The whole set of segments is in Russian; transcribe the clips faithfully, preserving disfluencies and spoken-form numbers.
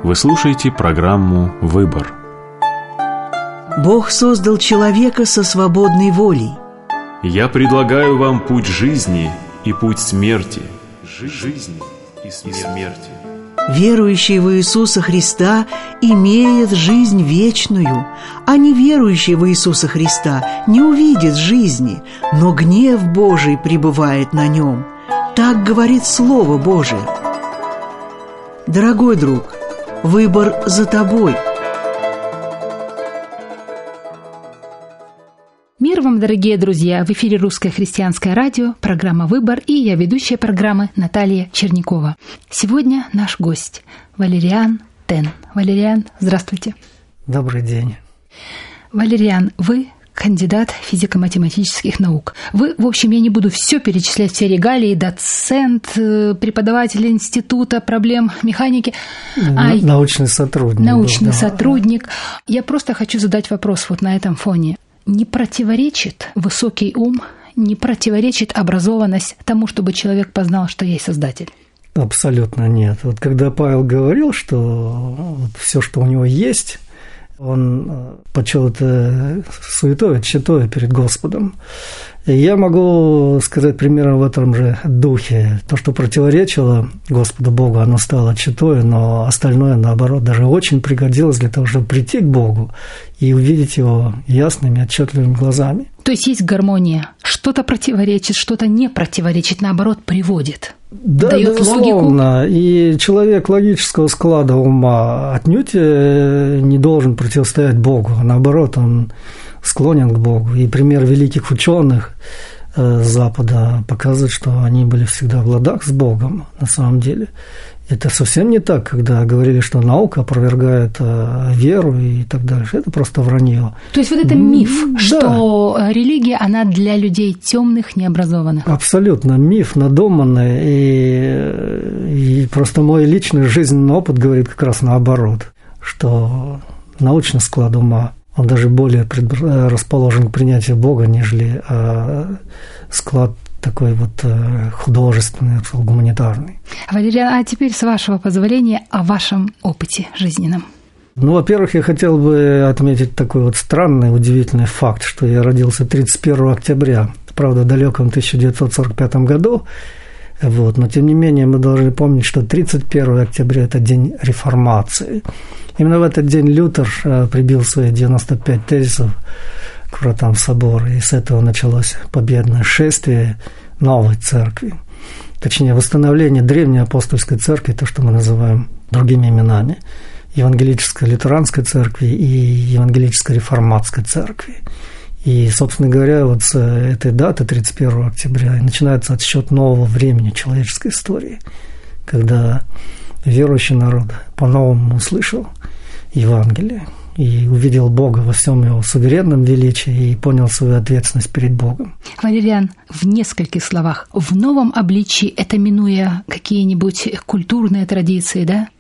Вы слушаете программу «Выбор». Бог создал человека со свободной волей. Я предлагаю вам путь жизни и путь смерти. Жизни и смерти. Верующий в Иисуса Христа имеет жизнь вечную, а неверующий в Иисуса Христа не увидит жизни, но гнев Божий пребывает на нем. Так говорит Слово Божие. Дорогой друг, выбор за тобой. Мир вам, дорогие друзья! В эфире Русское христианское радио, программа «Выбор», и я ведущая программы Наталья Чернякова. Сегодня наш гость Валериан Тен. Валериан, здравствуйте. Добрый день. Валериан, вы кандидат физико-математических наук. Вы, в общем, я не буду все перечислять, все регалии, доцент, преподаватель института проблем механики. А научный сотрудник. Научный был, сотрудник. Да. Я просто хочу задать вопрос вот на этом фоне. Не противоречит высокий ум, не противоречит образованность тому, чтобы человек познал, что есть Создатель? Абсолютно нет. Вот когда Павел говорил, что вот все, что у него есть, он почел это суетой, тщетой перед Господом. И я могу сказать примерно в этом же духе. То, что противоречило Господу Богу, оно стало тщетой, но остальное, наоборот, даже очень пригодилось для того, чтобы прийти к Богу и увидеть Его ясными, отчетливыми глазами. То есть есть гармония. Что-то противоречит, что-то не противоречит, наоборот, приводит. Да, дает безусловно. логику. И человек логического склада ума отнюдь не должен противостоять Богу. Наоборот, он склонен к Богу. И пример великих ученых Запада показывает, что они были всегда в ладах с Богом на самом деле. Это совсем не так, когда говорили, что наука опровергает веру и так дальше. Это просто вранье. То есть вот это миф, да. что религия, она для людей темных, необразованных. Абсолютно миф надуманный. И, и просто мой личный жизненный опыт говорит как раз наоборот, что научный склад ума, он даже более расположен к принятию Бога, нежели склад такой вот художественный, гуманитарный. Валериан, а теперь, с вашего позволения, о вашем опыте жизненном. Ну, во-первых, я хотел бы отметить такой вот странный, удивительный факт, что я родился тридцать первого октября, правда, в далеком тысяча девятьсот сорок пятом году, вот, но тем не менее мы должны помнить, что тридцать первого октября – это день реформации. Именно в этот день Лютер прибил свои девяносто пять тезисов к вратам собора, и с этого началось победное шествие новой церкви. Точнее, восстановление древней апостольской церкви, то, что мы называем другими именами, евангелической лютеранской церкви и евангелической реформатской церкви. И, собственно говоря, вот с этой даты, тридцать первого октября, начинается отсчет нового времени человеческой истории, когда верующий народ по-новому услышал Евангелие и увидел Бога во всем Его суверенном величии и понял свою ответственность перед Богом. Валериан, в нескольких словах, в новом обличии, это минуя какие-нибудь культурные традиции, да?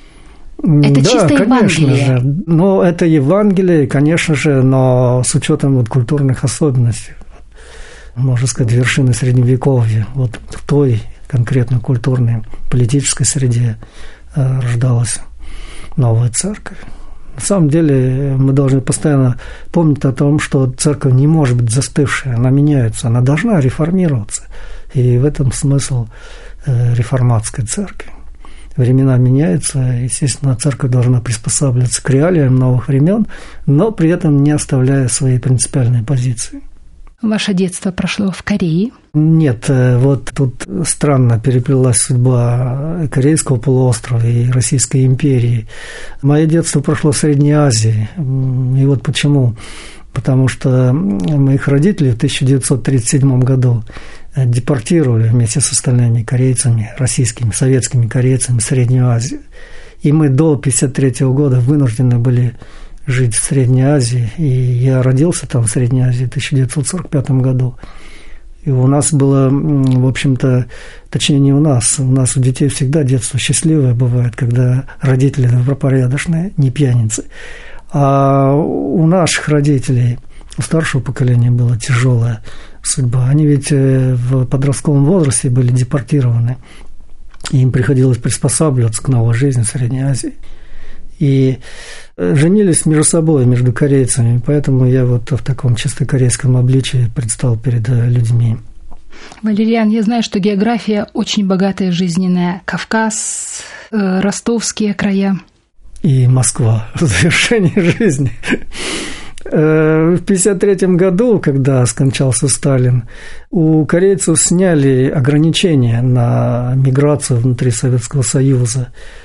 Это да, чисто конечно Евангелие. же. Но это Евангелие, конечно же, но с учетом вот культурных особенностей, можно сказать, вершины Средневековья, вот в той конкретно культурной, политической среде рождалась новая церковь. На самом деле мы должны постоянно помнить о том, что церковь не может быть застывшей, она меняется, она должна реформироваться. И в этом смысл реформатской церкви. Времена меняются, естественно, церковь должна приспосабливаться к реалиям новых времен, но при этом не оставляя свои принципиальные позиции. Ваше детство прошло в Корее? Нет, вот тут странно переплелась судьба Корейского полуострова и Российской империи. Мое детство прошло в Средней Азии. И вот почему? Потому что моих родителей в тысяча девятьсот тридцать седьмом году депортировали вместе с остальными корейцами, российскими, советскими корейцами в Среднюю Азию. И мы до пятьдесят третьего года вынуждены были жить в Средней Азии, и я родился там в Средней Азии в тысяча девятьсот сорок пятом году. И у нас было, в общем-то, точнее не у нас, у нас у детей всегда детство счастливое бывает, когда родители добропорядочные, не пьяницы. А у наших родителей, у старшего поколения была тяжелая судьба. Они ведь в подростковом возрасте были депортированы, и им приходилось приспосабливаться к новой жизни в Средней Азии. и женились между собой, между корейцами, поэтому я вот в таком чисто корейском обличии предстал перед людьми. Валериан, я знаю, что география очень богатая, жизненная. Кавказ, э, ростовские края. И Москва в завершении жизни. В пятьдесят третьем году, когда скончался Сталин, у корейцев сняли ограничения на миграцию внутри Советского Союза.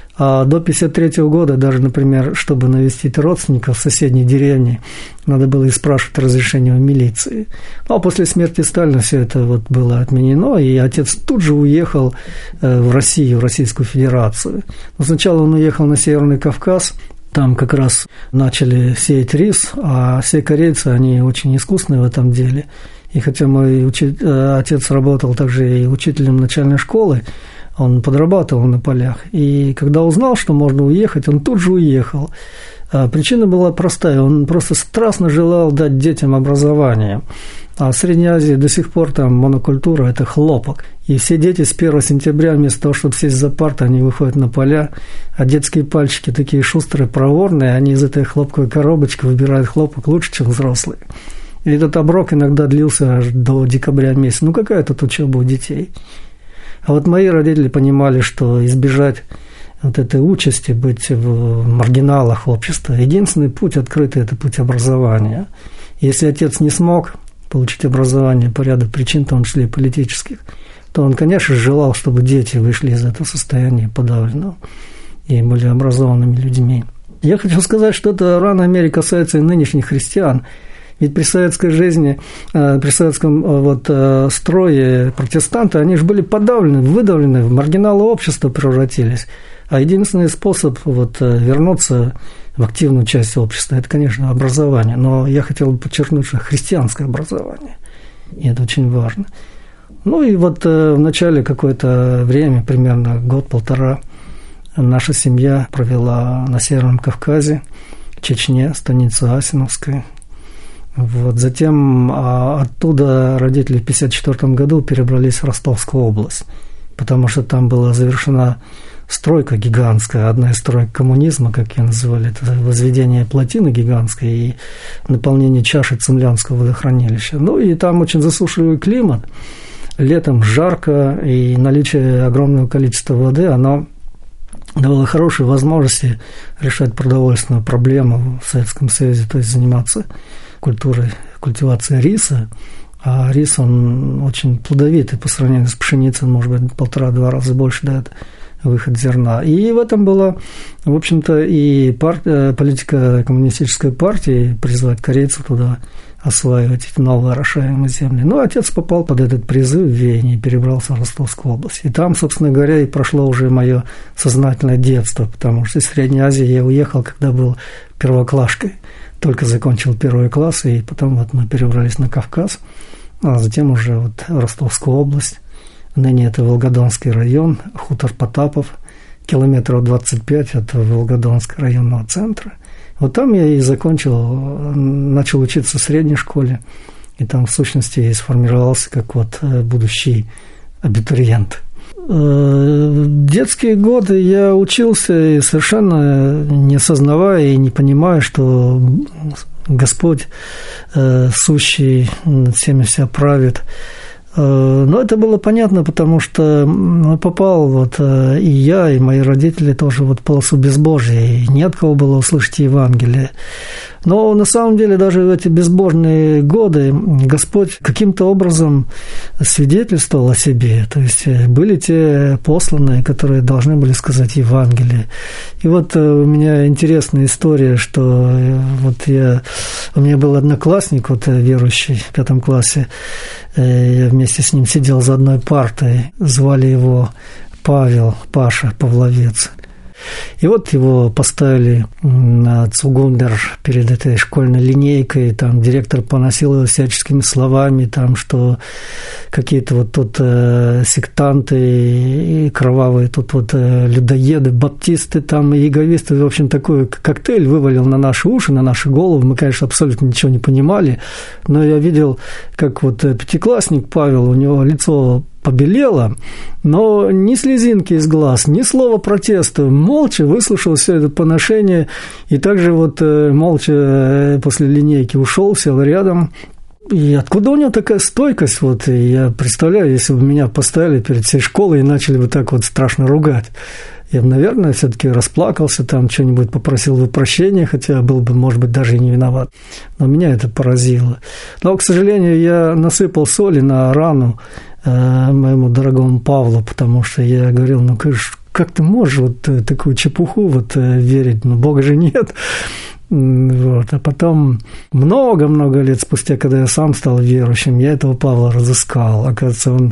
А до пятьдесят третьего года даже, например, чтобы навестить родственников в соседней деревне, надо было и спрашивать разрешение у милиции. Ну, а после смерти Сталина все это вот было отменено, и отец тут же уехал в Россию, в Российскую Федерацию. Но сначала он уехал на Северный Кавказ. Там как раз начали сеять рис, а все корейцы, они очень искусные в этом деле. И хотя мой учи... отец работал также и учителем начальной школы, он подрабатывал на полях. И когда узнал, что можно уехать, он тут же уехал. А причина была простая. Он просто страстно желал дать детям образование. А в Средней Азии до сих пор там монокультура – это хлопок. И все дети с первого сентября вместо того, чтобы сесть за парты, они выходят на поля, а детские пальчики такие шустрые, проворные, они из этой хлопковой коробочки выбирают хлопок лучше, чем взрослые. И этот оброк иногда длился аж до декабря месяца. Ну, какая тут учеба у детей? А вот мои родители понимали, что избежать вот этой участи, быть в маргиналах общества, единственный путь открытый – это путь образования. Если отец не смог получить образование по ряду причин, в том числе и политических, то он, конечно, желал, чтобы дети вышли из этого состояния подавленного и были образованными людьми. Я хочу сказать, что это равной мере касается и нынешних христиан. Ведь при советской жизни, при советском вот, строе протестанты, они же были подавлены, выдавлены, в маргиналы общества превратились. А единственный способ вот, вернуться в активную часть общества – это, конечно, образование. Но я хотел бы подчеркнуть, что христианское образование. И это очень важно. Ну и вот в начале какое-то время, примерно год-полтора, наша семья провела на Северном Кавказе, Чечне, станице Асиновской. Вот. Затем а, оттуда родители в пятьдесят четвёртом году перебрались в Ростовскую область, потому что там была завершена стройка гигантская, одна из строек коммунизма, как ее называли, это возведение плотины гигантской и наполнение чаши Цимлянского водохранилища. Ну и там очень засушливый климат, летом жарко, и наличие огромного количества воды, оно давало хорошие возможности решать продовольственную проблему в Советском Союзе, то есть заниматься культурой культивации риса, а рис, он очень плодовитый по сравнению с пшеницей, может быть, полтора-два раза больше дает выход зерна. И в этом была, в общем-то, и партия, политика коммунистической партии призвать корейцев туда осваивать эти новые орошаемые земли. Но отец попал под этот призыв в веяние и перебрался в Ростовскую область. И там, собственно говоря, и прошло уже мое сознательное детство, потому что из Средней Азии я уехал, когда был первоклашкой. Только закончил первый класс, и потом вот мы перебрались на Кавказ, а затем уже вот Ростовскую область. Ныне это Волгодонский район, хутор Потапов, километров двадцать пять от Волгодонского районного центра. Вот там я и закончил, начал учиться в средней школе, и там в сущности и сформировался как вот будущий абитуриент. Детские годы я учился и совершенно не осознавая и не понимая, что Господь, сущий над всеми вся правит. Но это было понятно, потому что попал вот и я, и мои родители тоже вот в полосу безбожия, и не от кого было услышать Евангелие. Но на самом деле даже в эти безбожные годы Господь каким-то образом свидетельствовал о себе. То есть были те посланные, которые должны были сказать Евангелие. И вот у меня интересная история, что вот я, у меня был одноклассник, вот верующий в пятом классе, я вместе с ним сидел за одной партой, звали его Павел, Паша Павловец. И вот его поставили на цугундер перед этой школьной линейкой, там директор поносил его всяческими словами, там, что какие-то вот тут э, сектанты и кровавые тут вот э, людоеды, баптисты там и яговисты, в общем, такой коктейль вывалил на наши уши, на наши головы. Мы, конечно, абсолютно ничего не понимали, но я видел, как вот пятиклассник Павел, у него лицо побелело, но ни слезинки из глаз, ни слова протеста, молча выслушал все это поношение и также вот молча после линейки ушел, сел рядом. И откуда у него такая стойкость? Вот, и я представляю, если бы меня поставили перед всей школой и начали бы так вот страшно ругать. Я бы, наверное, все-таки расплакался, там что-нибудь попросил бы прощения, хотя был бы, может быть, даже и не виноват. Но меня это поразило. Но, к сожалению, я насыпал соли на рану э, моему дорогому Павлу, потому что я говорил, ну как, как ты можешь вот такую чепуху вот верить? Ну, Бога же нет. Вот. А потом много-много лет спустя, когда я сам стал верующим, я этого Павла разыскал. Оказывается, он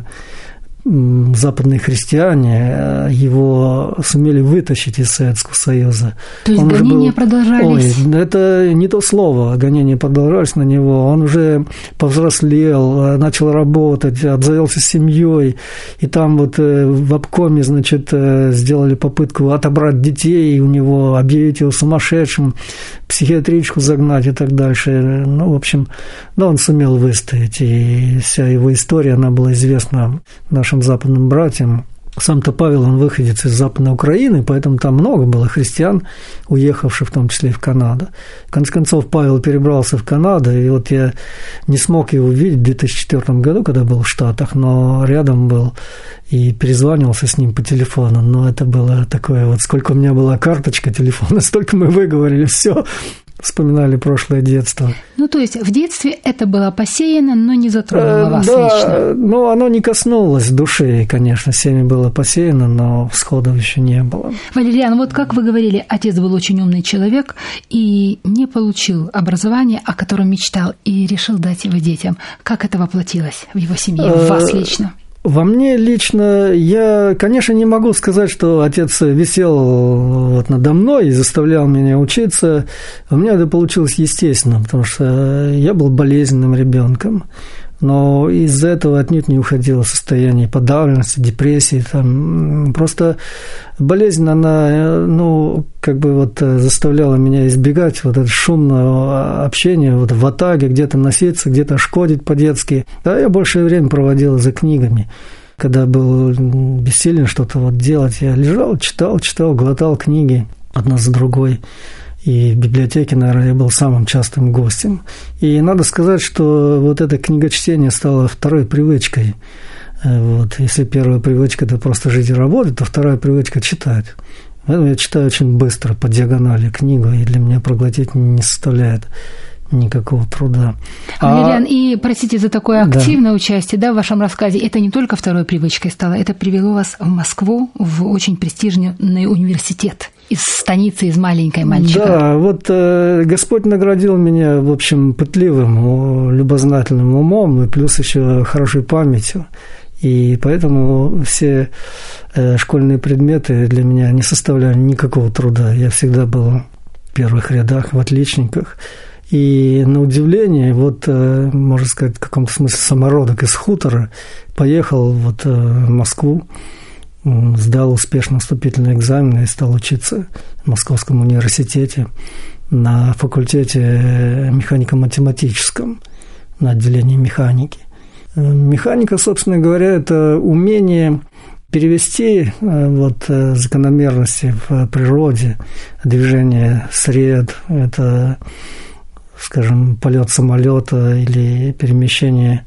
западные христиане его сумели вытащить из Советского Союза. То есть он гонения был... продолжались? Ой, это не то слово, гонения продолжались на него. Он уже повзрослел, начал работать, обзавелся семьей, и там вот в обкоме, значит, сделали попытку отобрать детей у него, объявить его сумасшедшим, психиатричку загнать и так дальше. Ну, в общем, но он сумел выстоять, и вся его история, она была известна нашим западным братьям. Сам-то Павел, он выходец из Западной Украины, поэтому там много было христиан, уехавших в том числе и в Канаду. В конце концов, Павел перебрался в Канаду, и вот я не смог его видеть в две тысячи четвёртом году, когда был в Штатах, но рядом был и перезванивался с ним по телефону. Но это было такое вот, сколько у меня была карточка телефона, столько мы выговорили, все. Вспоминали прошлое детство. Ну, то есть в детстве это было посеяно, но не затронуло вас да, лично? Ну, оно не коснулось души, конечно, всеми было посеяно, но всходов еще не было. Валериан, вот как вы говорили, отец был очень умный человек и не получил образование, о котором мечтал, и решил дать его детям. Как это воплотилось в его семье, в вас лично? Во мне лично, я, конечно, не могу сказать, что отец висел вот надо мной и заставлял меня учиться. У меня это получилось естественно, потому что я был болезненным ребенком. Но из-за этого отнюдь не уходило состояние подавленности, депрессии. Там. Просто болезнь, она, ну, как бы вот заставляла меня избегать вот этого шумного общения, вот в атаге, где-то носиться, где-то шкодить по-детски. Да, я большее время проводил за книгами. Когда был бессилен что-то вот делать, я лежал, читал, читал, глотал книги одна за другой. И в библиотеке, наверное, я был самым частым гостем. И надо сказать, что вот это книгочтение стало второй привычкой. Вот. Если первая привычка – это просто жить и работать, то вторая привычка – читать. Поэтому я читаю очень быстро, по диагонали книгу, и для меня проглотить не составляет никакого труда. Валериан, а... и простите за такое активное да. участие да, в вашем рассказе. Это не только второй привычкой стало, это привело вас в Москву, в очень престижный университет. Из станицы, из маленькой мальчика. Да, вот э, Господь наградил меня, в общем, пытливым, любознательным умом и плюс еще хорошей памятью. И поэтому все э, школьные предметы для меня не составляли никакого труда. Я всегда был в первых рядах, в отличниках. И на удивление, вот, э, можно сказать, в каком-то смысле самородок из хутора поехал вот, э, в Москву, сдал успешно вступительные экзамены и стал учиться в Московском университете на факультете механико-математическом, на отделении механики. Механика, собственно говоря, это умение перевести вот, закономерности в природе, движение сред, это, скажем, полет самолета или перемещение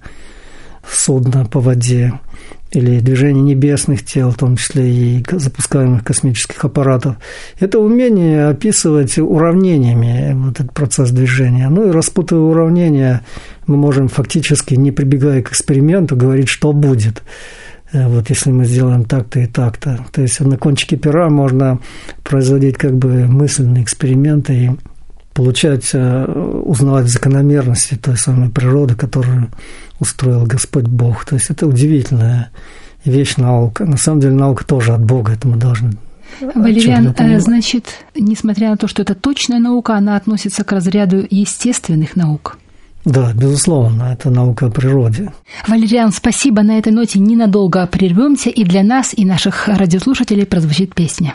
судна по воде, или движение небесных тел, в том числе и запускаемых космических аппаратов. Это умение описывать уравнениями вот этот процесс движения. Ну и распутывая уравнения, мы можем фактически, не прибегая к эксперименту, говорить, что будет, вот если мы сделаем так-то и так-то. То есть на кончике пера можно производить как бы мысленные эксперименты и получать, узнавать закономерности той самой природы, которую устроил Господь Бог. То есть это удивительная вещь наука. На самом деле наука тоже от Бога, это мы должны... Валериан, значит, несмотря на то, что это точная наука, она относится к разряду естественных наук. Да, безусловно, это наука о природе. Валериан, спасибо. На этой ноте ненадолго прервемся, и для нас, и наших радиослушателей прозвучит песня.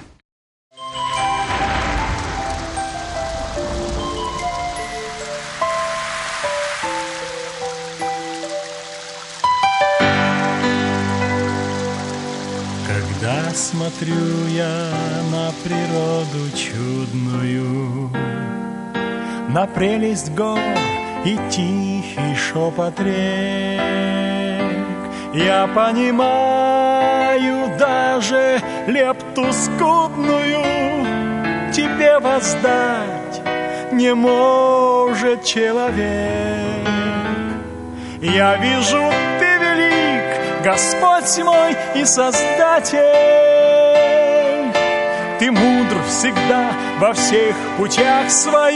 Когда смотрю я на природу чудную, на прелесть гор и тихий шепот рек, я понимаю даже лепту скудную тебе воздать не может человек. Я вижу, ты велик, Господь мой и Создатель, ты мудр всегда во всех путях своих,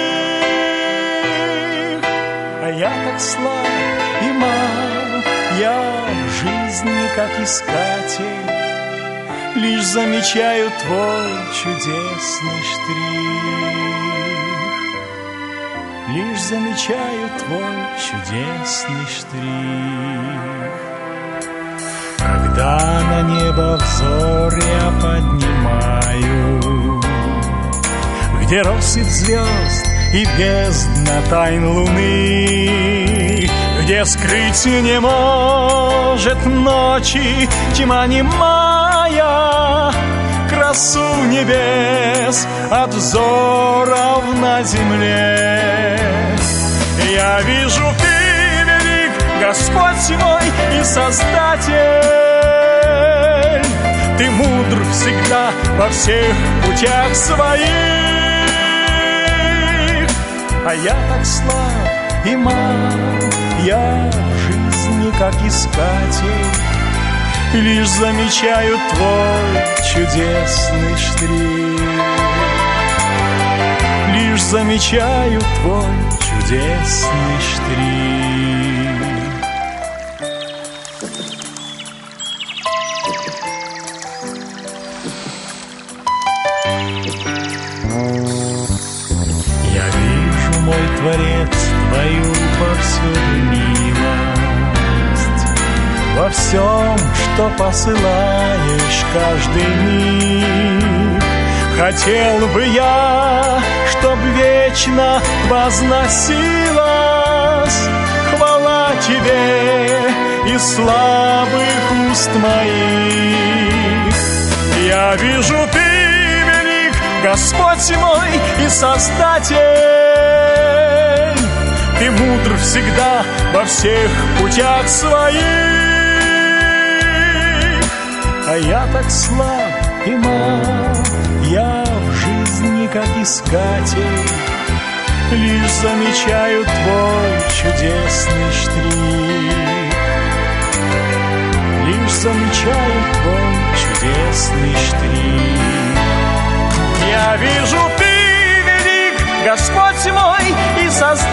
а я так слаб и мал, я в жизни как искатель, лишь замечаю твой чудесный штрих, лишь замечаю твой чудесный штрих. Когда на небо взор я поднимаю, где россыпь звезд и бездна тайн луны, где скрыть не может ночи тьма немая, красу небес от взоров на земле. Я вижу, ты велик, Господь мой и Создатель, ты мудр всегда во всех путях своих, а я так слаб и мал, я в жизни как искатель, лишь замечаю твой чудесный штрих, лишь замечаю твой чудесный штрих. Я вижу, мой Творец, твою повсюду милость, во всем, что посылаешь каждый миг. Хотел бы я, чтоб вечно возносилась хвала тебе из слабых уст моих. Я вижу, ты велик, Господь мой и Создатель, ты мудр всегда во всех путях своих, а я так слаб и мал, я в жизни как искатель, лишь замечаю твой чудесный штрих, лишь замечаю твой чудесный штрих. Я вижу, ты велик, Господь мой и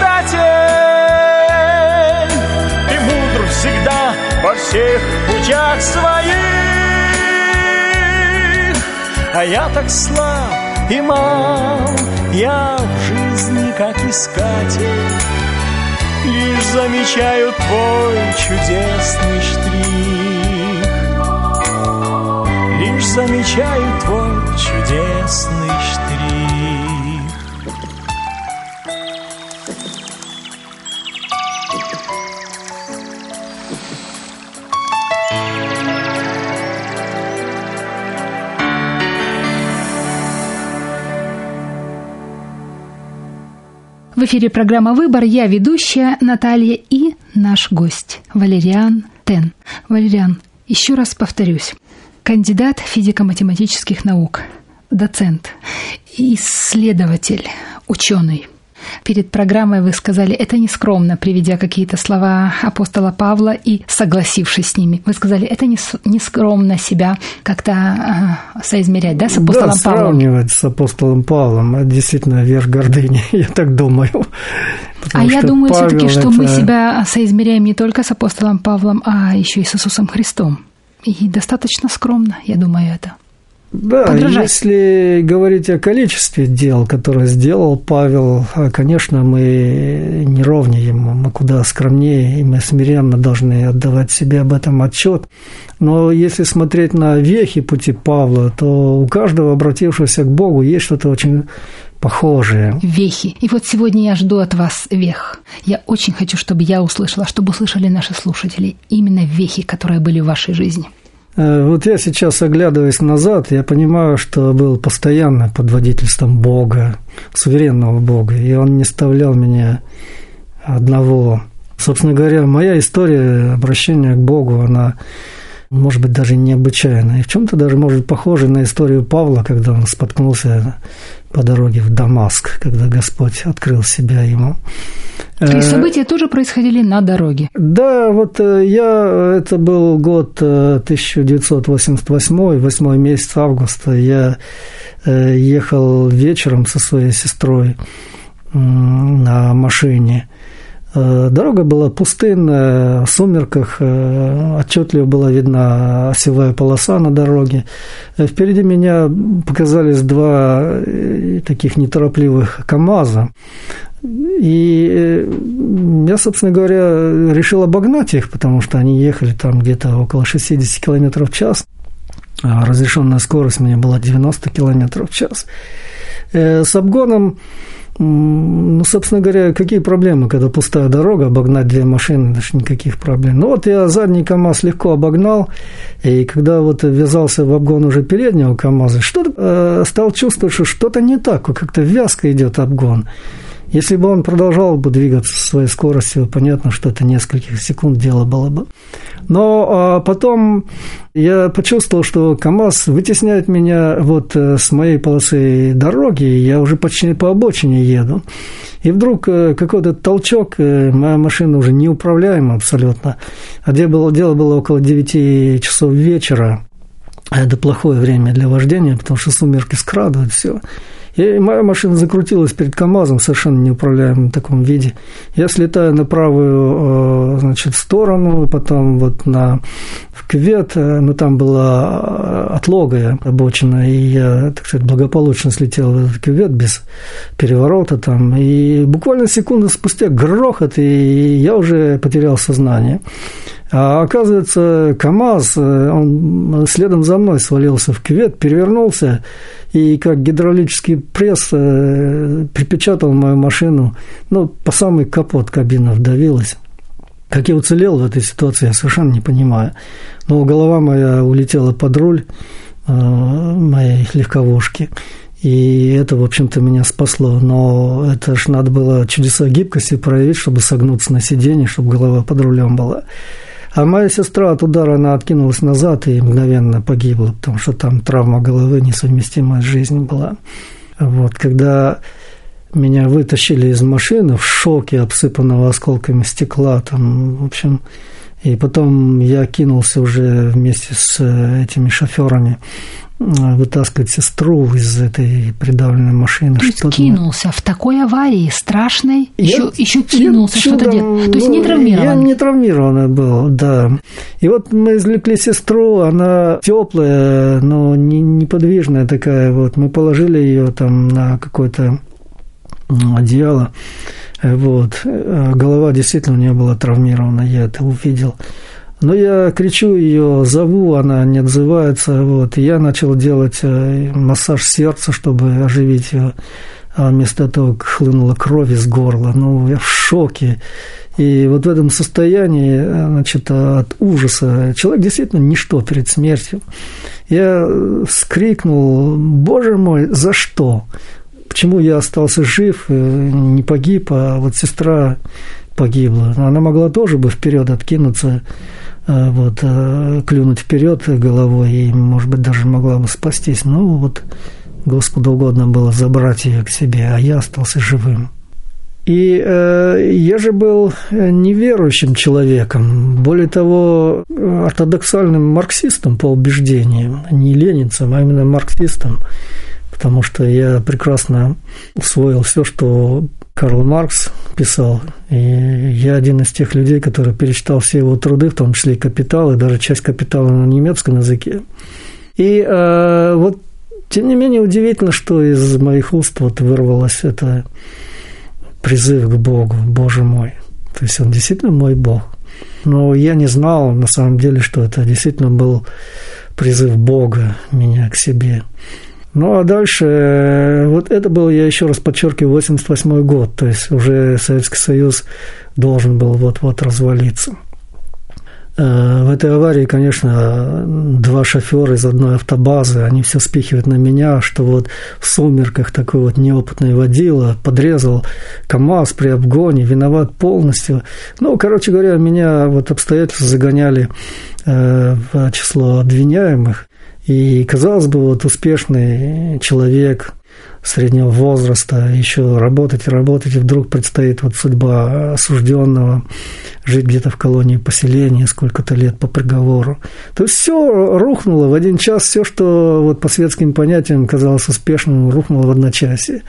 Создатель, ты мудр всегда во всех путях своих, а я так слаб и мал, я в жизни как искатель, лишь замечаю твой чудесный штрих, лишь замечаю твой чудесный штрих. В эфире программа «Выбор». Я ведущая Наталья и наш гость Валериан Тен. Валериан, еще раз повторюсь, кандидат физико-математических наук, доцент, исследователь, ученый. Перед программой вы сказали, это не скромно, приведя какие-то слова апостола Павла и согласившись с ними. Вы сказали, это не, не скромно себя как-то э, соизмерять, да, с апостолом да, Павлом? сравнивать с апостолом Павлом. Это действительно верх гордыни, я так думаю. А я думаю все-таки, что это... мы себя соизмеряем не только с апостолом Павлом, а еще и с Иисусом Христом. И достаточно скромно, я думаю, это. Да, подражать. Если говорить о количестве дел, которые сделал Павел, конечно, мы не ровнее ему, мы куда скромнее, и мы смиренно должны отдавать себе об этом отчет. Но если смотреть на вехи пути Павла, то у каждого обратившегося к Богу есть что-то очень похожее. Вехи. И вот сегодня я жду от вас вех. Я очень хочу, чтобы я услышала, чтобы услышали наши слушатели, именно вехи, которые были в вашей жизни. Вот я сейчас, оглядываясь назад, я понимаю, что был постоянно под водительством Бога, суверенного Бога, и Он не оставлял меня одного. Собственно говоря, моя история обращения к Богу, она, может быть, даже необычайная, и в чем-то даже, может, похожа на историю Павла, когда он споткнулся по дороге в Дамаск, когда Господь открыл себя ему. То есть события тоже происходили на дороге? Да, вот я, это был год тысяча девятьсот восемьдесят восьмой, восьмой месяц августа, я ехал вечером со своей сестрой на машине. Дорога была пустынная, в сумерках, отчетливо была видна осевая полоса на дороге. Впереди меня показались два таких неторопливых КАМАЗа. И я, собственно говоря, решил обогнать их, потому что они ехали там где-то около шестьдесят километров в час. А разрешенная скорость у меня была девяносто километров в час. С обгоном, ну, собственно говоря, какие проблемы, когда пустая дорога, обогнать две машины, даже никаких проблем. Ну, вот я задний КАМАЗ легко обогнал, и когда вот ввязался в обгон уже переднего КАМАЗа, что-то э, стал чувствовать, что что-то не так, как-то вязко идет обгон. Если бы он продолжал бы двигаться со своей скоростью, понятно, что это нескольких секунд дело было бы. Но а потом я почувствовал, что КАМАЗ вытесняет меня вот с моей полосы дороги, и я уже почти по обочине еду. И вдруг какой-то толчок, моя машина уже неуправляема абсолютно. А дело было около девяти часов вечера. Это плохое время для вождения, потому что сумерки скрадывают все. И моя машина закрутилась перед КАМАЗом в совершенно неуправляемом таком виде. Я слетаю на правую, значит, сторону, потом вот на в кювет, но там была отлогая обочина, и я, так сказать, благополучно слетел в этот кювет без переворота там. И буквально секунду спустя грохот, и я уже потерял сознание. А оказывается, КАМАЗ, он следом за мной свалился в кювет, перевернулся, и как гидравлический пресс припечатал мою машину, ну, по самый капот кабина вдавилась. Как я уцелел в этой ситуации, я совершенно не понимаю. Но голова моя улетела под руль моей легковушки, и это, в общем-то, меня спасло. Но это ж надо было чудеса гибкости проявить, чтобы согнуться на сиденье, чтобы голова под рулем была. А моя сестра от удара, она откинулась назад и мгновенно погибла, потому что там травма головы несовместимая с жизнью была. Вот, когда меня вытащили из машины в шоке, обсыпанного осколками стекла, там, в общем, и потом я кинулся уже вместе с этими шоферами вытаскивать сестру из этой придавленной машины. То есть что-то... кинулся в такой аварии страшной, еще, я, еще кинулся, я, что-то делать. То есть ну, не травмирован? Я не травмированный был, да. И вот мы извлекли сестру, она теплая, но неподвижная такая, вот. Мы положили ее там на какое-то одеяло, вот. Голова действительно у нее была травмирована, я это увидел. Но я кричу ее, зову, она не отзывается. Вот. И я начал делать массаж сердца, чтобы оживить ее. А вместо этого хлынула кровь из горла. Ну, я в шоке. И вот в этом состоянии, значит, от ужаса, человек действительно ничто перед смертью. Я вскрикнул: «Боже мой, за что? Почему я остался жив, не погиб, а вот сестра погибла?» Она могла тоже бы вперед откинуться, вот, клюнуть вперед головой и, может быть, даже могла бы спастись. Но вот Господу угодно было забрать ее к себе, а я остался живым. И э, я же был неверующим человеком, более того, ортодоксальным марксистом по убеждениям, не ленинцем, а именно марксистом, потому что я прекрасно усвоил все, что Карл Маркс писал, и я один из тех людей, который перечитал все его труды, в том числе и «Капитал», и даже часть «Капитала» на немецком языке. И э, вот, тем не менее, удивительно, что из моих уст вот вырвалось это призыв к Богу, Боже мой. То есть Он действительно мой Бог. Но я не знал, на самом деле, что это действительно был призыв Бога меня к себе. Ну, а дальше, вот это был, я еще раз подчеркиваю, восемьдесят восьмой год, то есть уже Советский Союз должен был вот-вот развалиться. В этой аварии, конечно, два шофера из одной автобазы, они все спихивают на меня, что вот в сумерках такой вот неопытный водила подрезал КамАЗ при обгоне, виноват полностью. Ну, короче говоря, меня вот обстоятельства загоняли в число обвиняемых. И, казалось бы, вот успешный человек среднего возраста, еще работать и работать, и вдруг предстоит вот судьба осужденного, жить где-то в колонии поселения сколько-то лет по приговору. То есть все рухнуло в один час, все, что вот по светским понятиям казалось успешным, рухнуло в одночасье.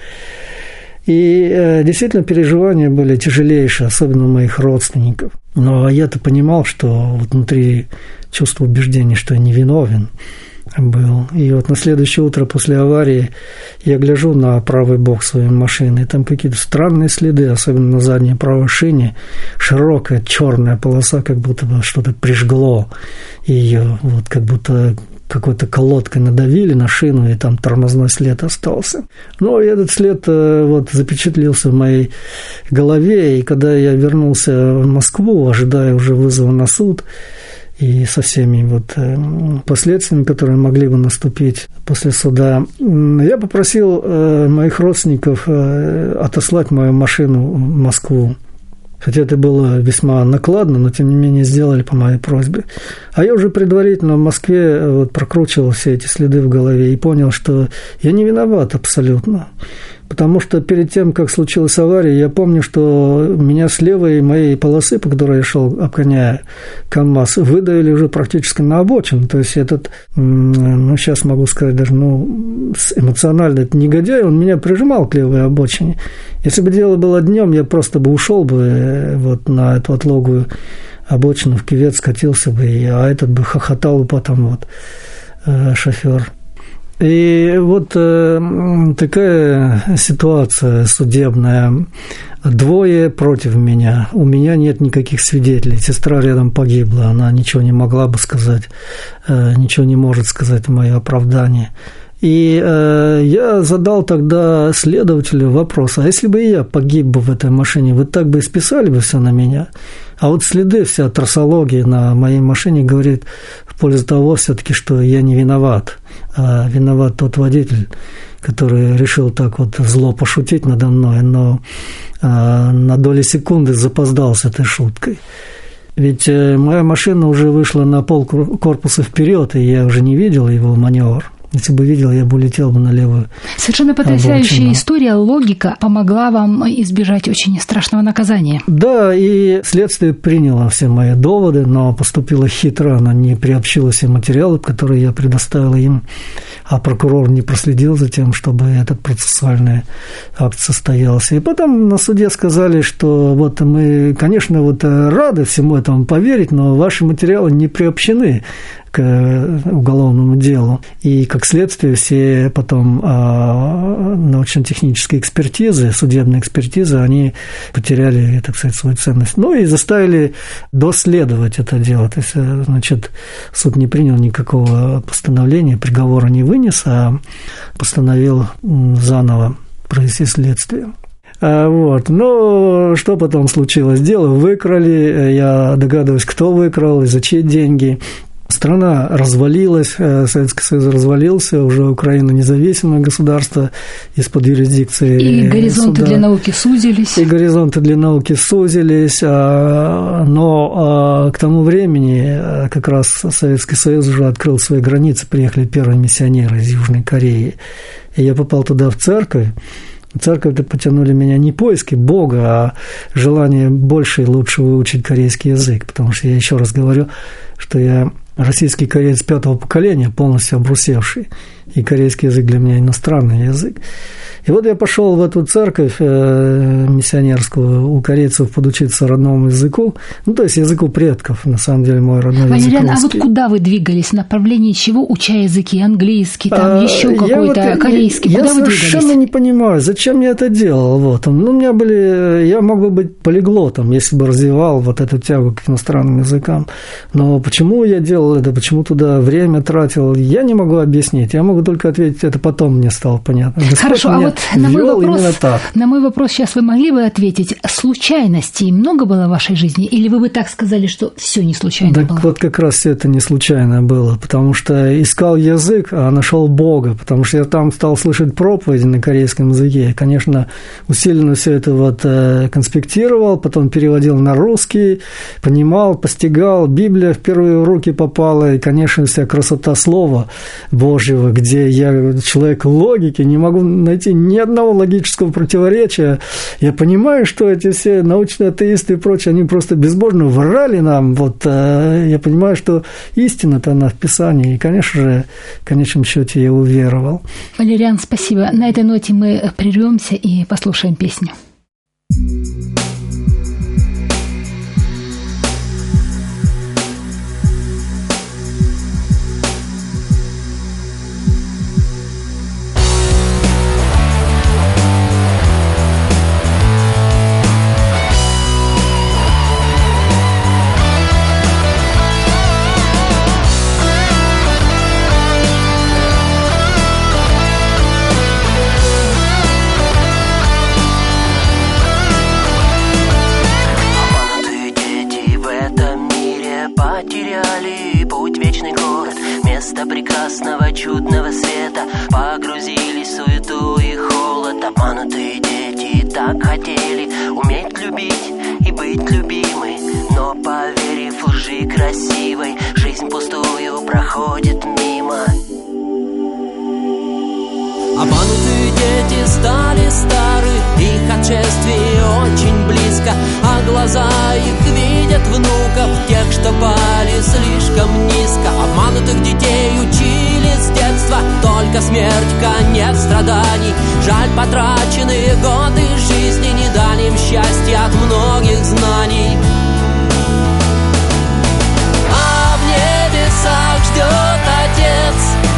И э, действительно переживания были тяжелейшие, особенно у моих родственников. Но я-то понимал, что вот внутри чувство убеждения, что я невиновен, был. И вот на следующее утро после аварии я гляжу на правый бок своей машины, и там какие-то странные следы, особенно на задней правой шине, широкая черная полоса, как будто бы что-то прижгло ее, вот как будто какой-то колодкой надавили на шину, и там тормозной след остался. Но этот след вот запечатлился в моей голове, и когда я вернулся в Москву, ожидая уже вызова на суд, и со всеми вот последствиями, которые могли бы наступить после суда, я попросил моих родственников отослать мою машину в Москву. Хотя это было весьма накладно, но тем не менее сделали по моей просьбе. А я уже предварительно в Москве вот прокручивал все эти следы в голове и понял, что я не виноват абсолютно. Потому что перед тем, как случилась авария, я помню, что меня с левой моей полосы, по которой я шел, обгоняя КамАЗ, выдавили уже практически на обочину. То есть этот, ну, сейчас могу сказать даже, ну, эмоционально, этот негодяй, он меня прижимал к левой обочине. Если бы дело было днем, я просто бы ушел бы вот на эту отлогую обочину, в кювет скатился бы, а этот бы хохотал бы потом, вот, шофер. И вот э, такая ситуация судебная. Двое против меня. У меня нет никаких свидетелей. Сестра рядом погибла. Она ничего не могла бы сказать, э, ничего не может сказать в мое оправдание. И э, я задал тогда следователю вопрос, а если бы я погиб бы в этой машине, вы так бы и списали бы все на меня? А вот следы, вся трассология на моей машине говорит в пользу того все-таки, что я не виноват, а виноват тот водитель, который решил так вот зло пошутить надо мной, но а, на доли секунды запоздал с этой шуткой. Ведь моя машина уже вышла на пол корпуса вперед, и я уже не видел его маневр. Если бы видел, я бы улетел бы на левую. Совершенно потрясающая история, логика помогла вам избежать очень страшного наказания. Да, и следствие приняло все мои доводы, но поступило хитро, оно не приобщило все материалы, которые я предоставил им, а прокурор не проследил за тем, чтобы этот процессуальный акт состоялся. И потом на суде сказали, что вот мы, конечно, вот рады всему этому поверить, но ваши материалы не приобщены к уголовному делу. И, как следствие, все потом а, научно-технические экспертизы, судебные экспертизы, они потеряли, так сказать, свою ценность. Ну, и заставили доследовать это дело. То есть, значит, суд не принял никакого постановления, приговора не вынес, а постановил заново провести следствие. Вот. Но что потом случилось? Дело выкрали, я догадываюсь, кто выкрал и за чьи деньги. Страна развалилась, Советский Союз развалился, уже Украина независимое государство из-под юрисдикции И горизонты суда. для науки сузились. И горизонты для науки сузились, но к тому времени как раз Советский Союз уже открыл свои границы, приехали первые миссионеры из Южной Кореи, и я попал туда в церковь. В церковь-то потянули меня не поиски Бога, а желание больше и лучше выучить корейский язык, потому что я еще раз говорю, что я российский кореец пятого поколения, полностью обрусевший, и корейский язык для меня иностранный язык. И вот я пошел в эту церковь э, миссионерскую у корейцев подучиться родному языку, ну, то есть языку предков, на самом деле мой родной Валериан, язык русский. а вот куда вы двигались? В направлении чего, уча языки? Английский, там а, еще какой-то вот, корейский? Я, куда я вы совершенно двигались? не понимаю, зачем я это делал. Вот. Ну, у меня были, я мог бы быть полиглотом, если бы развивал вот эту тягу к иностранным языкам. Но почему я делал делал это, почему туда время тратил, я не могу объяснить. Я могу только ответить, это потом мне стало понятно. Господь Хорошо, а вот на мой, вопрос, на мой вопрос сейчас вы могли бы ответить, случайностей много было в вашей жизни, или вы бы так сказали, что все не случайно так было? Вот как раз все это не случайно было, потому что искал язык, а нашел Бога, потому что я там стал слышать проповеди на корейском языке. Я, конечно, усиленно все это вот конспектировал, потом переводил на русский, понимал, постигал. Библия в первые руки попала, и, конечно, вся красота Слова Божьего, где я, человек логики, не могу найти ни одного логического противоречия. Я понимаю, что эти все научные атеисты и прочие, они просто безбожно врали нам. Вот, я понимаю, что истина-то она в Писании, и, конечно же, в конечном счете я уверовал. Валериан, спасибо. На этой ноте мы прервемся и послушаем песню. Прекрасного чудного света погрузились в суету и холод. Обманутые дети так хотели уметь любить и быть любимой, но, поверив лжи красивой, жизнь пустую проходит мимо. Обманутые дети стали стары, их отшествие очень близко, а глаза их видят внуков, тех, что пали слишком низко. Обманутых детей учили с детства, только смерть, конец страданий. Жаль, потраченные годы жизни не дали им счастья от многих знаний. А в небесах ждет Отец,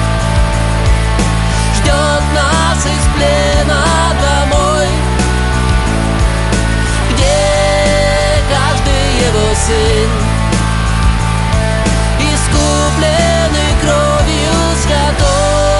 ждет нас из плена домой, где каждый его сын искупленный кровью святой.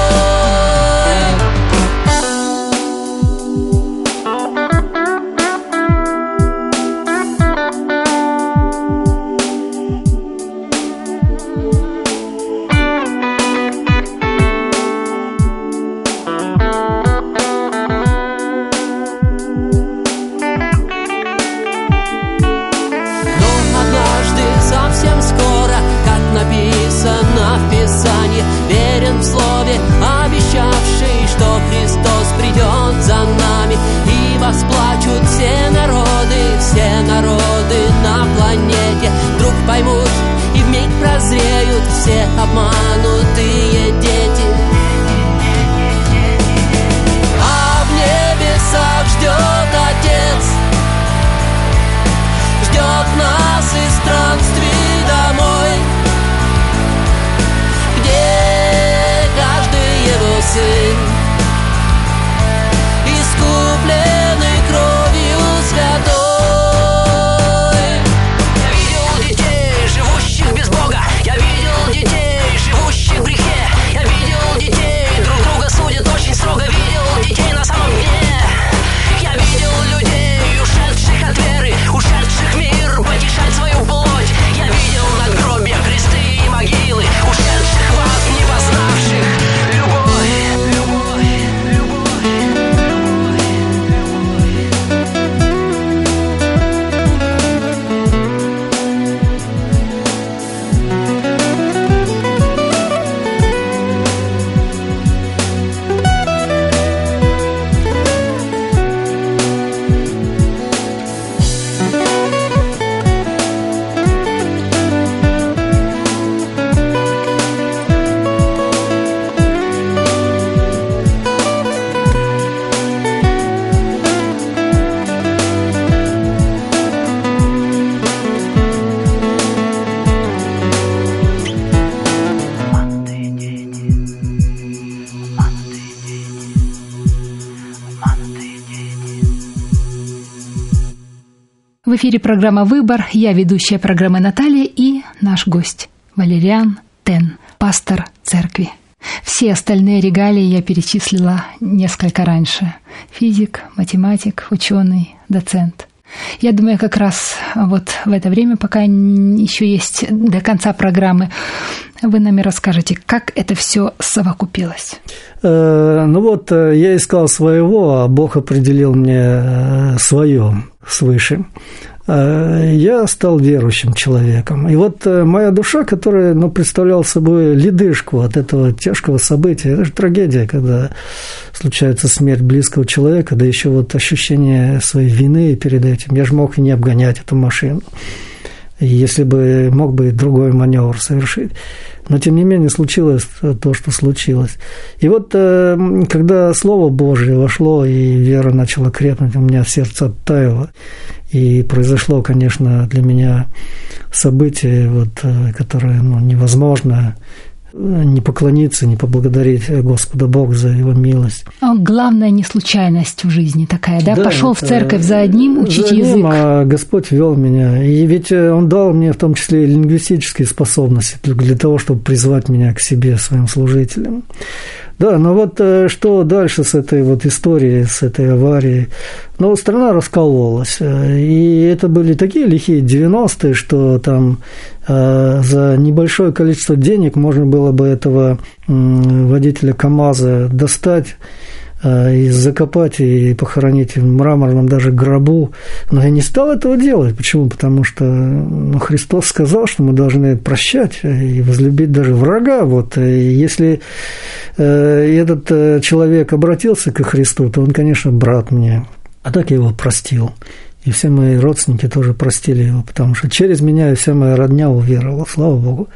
Верен в слове, обещавший, что Христос придет за нами, и восплачут все народы, все народы на планете. Вдруг поймут и вмиг прозреют все обманутые дети. А в небесах ждет Отец, ждет нас из странствий домой, сын, искупленный кровью святой. Я видел детей, живущих без Бога. Я видел детей, живущих в грехе. Я видел детей, друг друга судят очень строго. Видел детей на самом дне. Я видел людей, ушедших от веры, ушедших в мир потешать свою плоть. Я видел надгробия, кресты и могилы, ушедших вас, не познавших любовь. В эфире программа «Выбор». Я ведущая программы Наталья и наш гость Валериан Тен, пастор церкви. Все остальные регалии я перечислила несколько раньше. Физик, математик, ученый, доцент. Я думаю, как раз вот в это время, пока еще есть до конца программы, вы нам расскажете, как это все совокупилось. Э, ну вот, я искал своего, а Бог определил мне свое свыше. Я стал верующим человеком. И вот моя душа, которая, ну, представляла собой ледышку от этого тяжкого события, это же трагедия, когда случается смерть близкого человека, да еще вот ощущение своей вины перед этим. Я же мог и не обгонять эту машину, если бы мог бы другой маневр совершить. Но, тем не менее, случилось то, что случилось. И вот, когда Слово Божие вошло, и вера начала крепнуть, у меня сердце оттаяло. И произошло, конечно, для меня событие, вот, которое, ну, невозможно не поклониться, не поблагодарить Господа Бога за Его милость. А главная не случайность в жизни такая, да? да Пошел в церковь за одним учить за язык. Ним, а Господь вел меня. И ведь Он дал мне в том числе и лингвистические способности для того, чтобы призвать меня к себе, своим служителям. Да, но вот что дальше с этой вот историей, с этой аварией? Ну, страна раскололась, и это были такие лихие девяностые, что там э, за небольшое количество денег можно было бы этого э, водителя КАМАЗа достать э, и закопать, и похоронить в мраморном даже гробу. Но я не стал этого делать. Почему? Потому что, ну, Христос сказал, что мы должны прощать и возлюбить даже врага. Вот. И если э, этот э, человек обратился ко Христу, то он, конечно, брат мне. А так я его простил. И все мои родственники тоже простили его, потому что через меня и вся моя родня уверовала, слава Богу.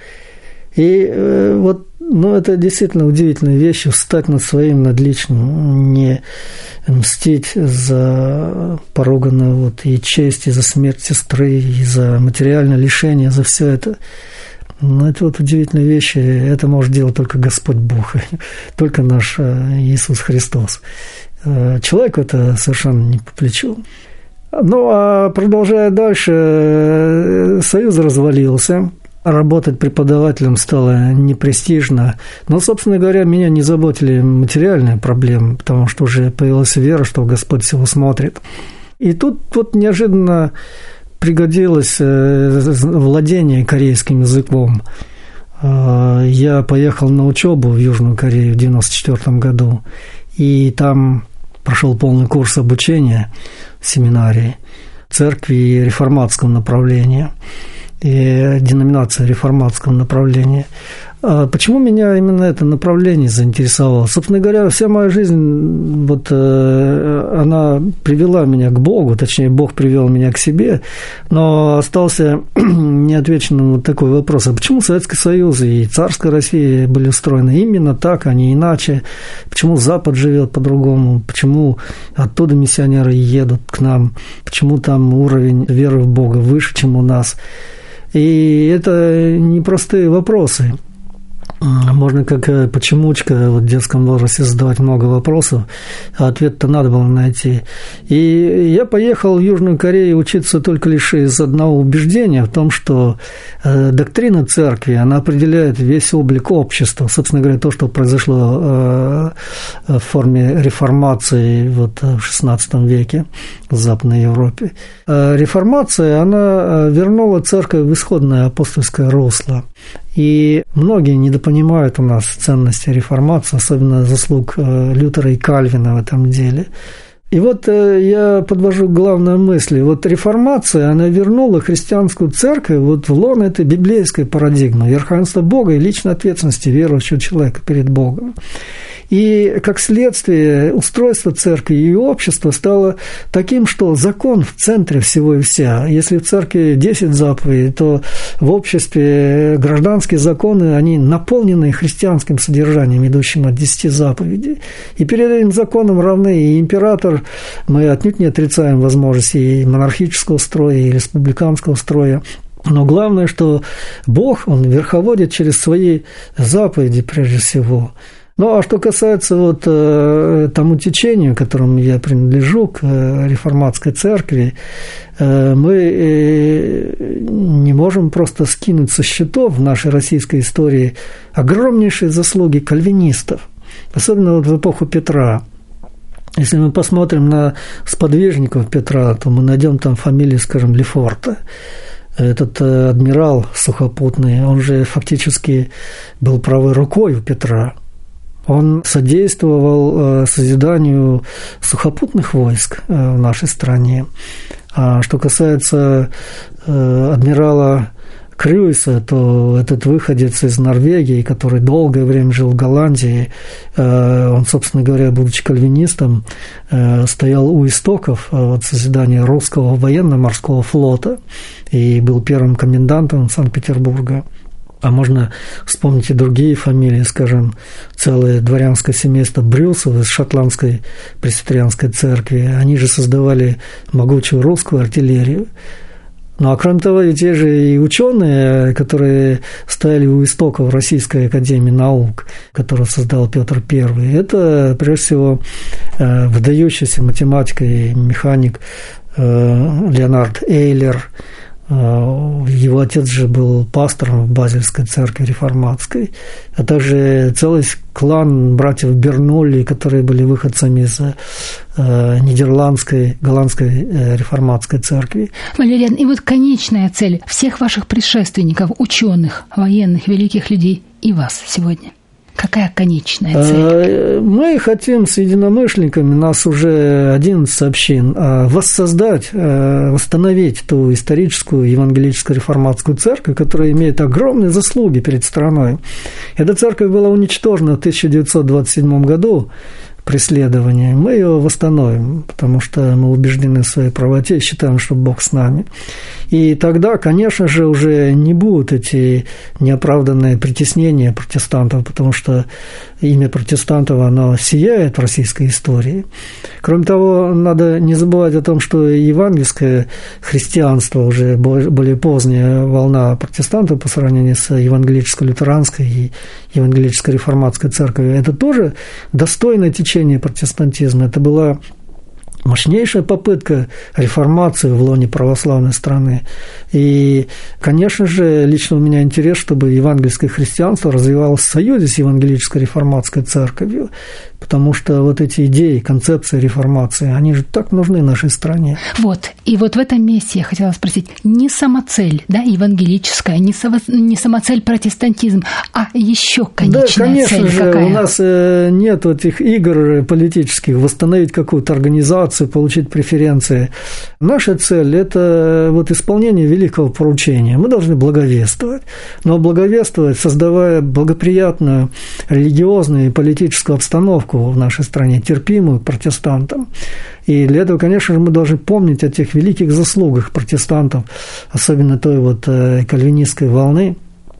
И э, вот, ну, это действительно удивительная вещь, встать над своим, над личным, не мстить за поруганную вот и честь, и за смерть сестры, и за материальное лишение, за все это. Но это вот удивительные вещи, это может делать только Господь Бог, только наш Иисус Христос. Человеку это совершенно не по плечу. Ну, а продолжая дальше, союз развалился, работать преподавателем стало непрестижно. Но, собственно говоря, меня не заботили материальные проблемы, потому что уже появилась вера, что Господь всего смотрит. И тут вот неожиданно пригодилось владение корейским языком. Я поехал на учебу в Южную Корею в девяносто четвёртом году, и там прошел полный курс обучения в семинарии, церкви и реформатском направлении, и деноминации реформатского направления. Почему меня именно это направление заинтересовало? Собственно говоря, вся моя жизнь, вот, она привела меня к Богу, точнее, Бог привел меня к себе, но остался неотвеченным вот такой вопрос: а почему Советский Союз и царская Россия были устроены именно так, а не иначе? Почему Запад живет по-другому? Почему оттуда миссионеры едут к нам? Почему там уровень веры в Бога выше, чем у нас? И это непростые вопросы. Можно как почемучка вот в детском возрасте задавать много вопросов, а ответ-то надо было найти. И я поехал в Южную Корею учиться только лишь из одного убеждения в том, что э, доктрина церкви, она определяет весь облик общества. Собственно говоря, то, что произошло э, в форме реформации вот, в шестнадцатом веке в Западной Европе. Э, реформация, она вернула церковь в исходное апостольское русло. И многие недопонимают у нас ценности реформации, особенно заслуг Лютера и Кальвина в этом деле. И вот я подвожу к главной мысли. Вот реформация, она вернула христианскую церковь вот в лоно этой библейской парадигмы верховенства Бога и личной ответственности верующего человека перед Богом. И, как следствие, устройство церкви и общества стало таким, что закон в центре всего и вся. Если в церкви десять заповедей, то в обществе гражданские законы, они наполнены христианским содержанием, идущим от десяти заповедей. И перед этим законом равны и император. Мы отнюдь не отрицаем возможности и монархического строя, и республиканского строя. Но главное, что Бог, Он верховодит через свои заповеди прежде всего. Ну, а что касается вот э, тому течению, которому я принадлежу, к э, реформатской церкви, э, мы э, не можем просто скинуть со счетов в нашей российской истории огромнейшие заслуги кальвинистов, особенно вот в эпоху Петра. Если мы посмотрим на сподвижников Петра, то мы найдем там фамилию, скажем, Лефорта. Этот э, адмирал сухопутный, он же фактически был правой рукой у Петра. Он содействовал созиданию сухопутных войск в нашей стране. А что касается адмирала Крюйса, то этот выходец из Норвегии, который долгое время жил в Голландии, он, собственно говоря, будучи кальвинистом, стоял у истоков вот созидания русского военно-морского флота и был первым комендантом Санкт-Петербурга. А можно вспомнить и другие фамилии, скажем, целое дворянское семейство Брюсов из шотландской пресвитерианской церкви. Они же создавали могучую русскую артиллерию. Ну, а кроме того, и те же и ученые, которые стояли у истоков Российской академии наук, которую создал Петр Первый, это, прежде всего, выдающийся математик и механик Леонард Эйлер. Его отец же был пастором в Базельской церкви реформатской, а также целый клан братьев Бернулли, которые были выходцами из э, нидерландской, голландской э, реформатской церкви. Валериан, и вот конечная цель всех ваших предшественников, ученых, военных, великих людей и вас сегодня. Какая конечная цель? Мы хотим с единомышленниками, нас уже одиннадцать общин, воссоздать, восстановить ту историческую евангелическую реформатскую церковь, которая имеет огромные заслуги перед страной. Эта церковь была уничтожена в тысяча девятьсот двадцать седьмом году преследования. Мы ее восстановим, потому что мы убеждены в своей правоте и считаем, что Бог с нами. И тогда, конечно же, уже не будут эти неоправданные притеснения протестантов, потому что имя протестантов, оно сияет в российской истории. Кроме того, надо не забывать о том, что евангельское христианство, уже более поздняя волна протестантов по сравнению с евангелическо-лютеранской и евангелическо-реформатской церковью, это тоже достойное течение протестантизма. Это была мощнейшая попытка реформации в лоне православной страны. И, конечно же, лично у меня интерес, чтобы евангельское христианство развивалось в союзе с евангелической реформатской церковью, потому что вот эти идеи, концепции реформации, они же так нужны нашей стране. Вот, и вот в этом месте я хотела спросить, не самоцель, да, евангелическая, не, само, не самоцель протестантизм, а еще конечная цель. Да, конечно цель же, какая? У нас нет этих игр политических, восстановить какую-то организацию, получить преференции. Наша цель – это вот исполнение великого поручения. Мы должны благовествовать, но благовествовать, создавая благоприятную религиозную и политическую обстановку в нашей стране, терпимую к протестантам. И для этого, конечно же, мы должны помнить о тех великих заслугах протестантов, особенно той вот кальвинистской волны.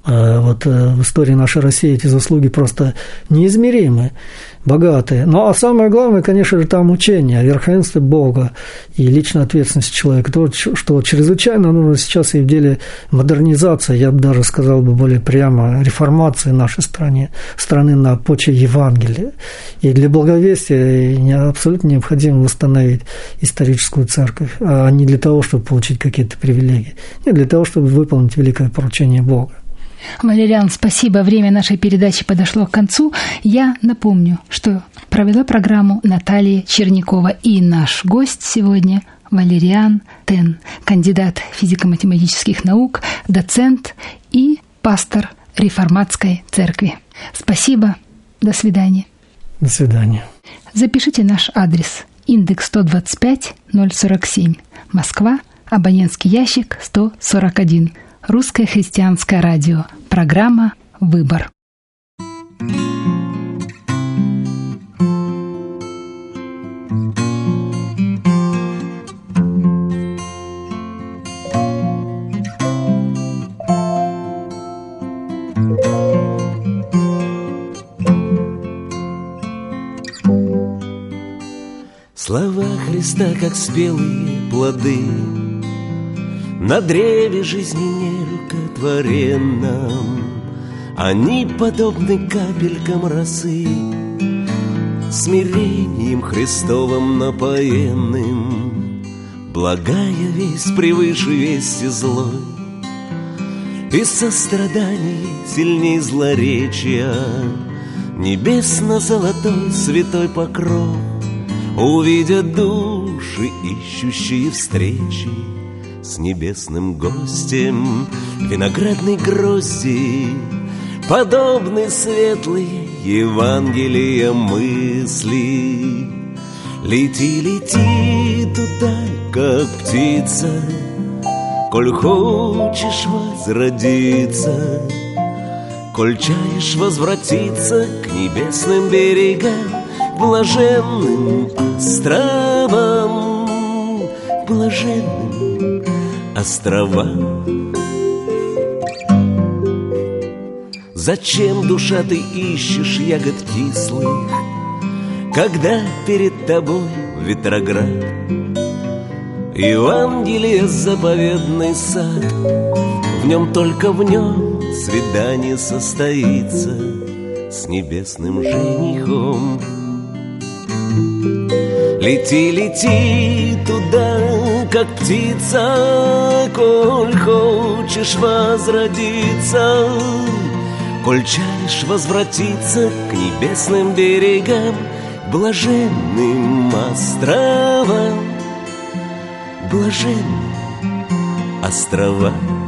Вот в истории нашей России эти заслуги просто неизмеримы, богатые. Ну, а самое главное, конечно же, там учение о верховенстве Бога и личной ответственности человека, то, что чрезвычайно нужно сейчас и в деле модернизации, я бы даже сказал бы более прямо, реформации нашей стране, страны на почве Евангелия. И для благовестия абсолютно необходимо восстановить историческую церковь, а не для того, чтобы получить какие-то привилегии, не для того, чтобы выполнить великое поручение Бога. Валериан, спасибо. Время нашей передачи подошло к концу. Я напомню, что провела программу Наталья Черникова. И наш гость сегодня Валериан Тен, кандидат физико-математических наук, доцент и пастор реформатской церкви. Спасибо. До свидания. До свидания. Запишите наш адрес. Индекс сто двадцать пять ноль сорок семь. Москва. Абонентский ящик сто сорок один. Русское христианское радио. Программа «Выбор». Слова Христа, как спелые плоды, на древе жизни нерукотворенном, Они подобны капелькам росы, смирением Христовым напоенным. Благая весть превыше вести злой, и сострадание сильней злоречия. Небесно-золотой святой покров увидят души, ищущие встречи с небесным гостем. Виноградной грозди подобны светлые Евангелия мысли. Лети, лети туда, как птица, коль хочешь возродиться, коль чаешь возвратиться к небесным берегам, к блаженным островам, к блаженным островам. Зачем, душа, ты ищешь ягод кислых, когда перед тобой Ветроград? Евангелие — заповедный сад, в нем, только в нем свидание состоится с небесным женихом. Лети, лети туда, как птица, коль хочешь возродиться, коль чаешь возвратиться к небесным берегам, к блаженным островам, блаженным островам.